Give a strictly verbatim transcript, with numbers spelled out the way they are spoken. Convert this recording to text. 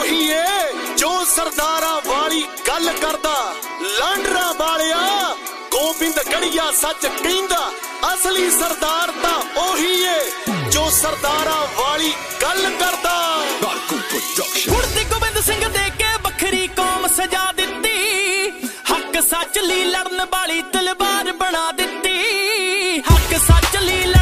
ਉਹੀ ਏ ਜੋ ਸਰਦਾਰਾਂ ਵਾਲੀ ਗੱਲ ਕਰਦਾ। ਲਾਂਡਰਾ ਵਾਲਿਆ ਗੋਬਿੰਦ ਗੜੀਆ ਸੱਚ ਕਹਿੰਦਾ, ਅਸਲੀ ਸਰਦਾਰ ਤਾਂ ਉਹੀ ਏ ਜੋ ਸਰਦਾਰਾਂ ਵਾਲੀ ਗੱਲ ਕਰਦਾ। ਕੁੜਤੀ ਗੋਬਿੰਦ ਸਿੰਘ ਦੇ ਕੇ ਵੱਖਰੀ ਕੌਮ ਸਜਾ ਦਿੱਤੀ, ਹੱਕ ਸੱਚ ਲਈ ਲੜਨ ਵਾਲੀ ਤਲਵਾਰ ਬਣਾ ਦਿੱਤੀ। ਹੱਕ ਸੱਚ ਲਈ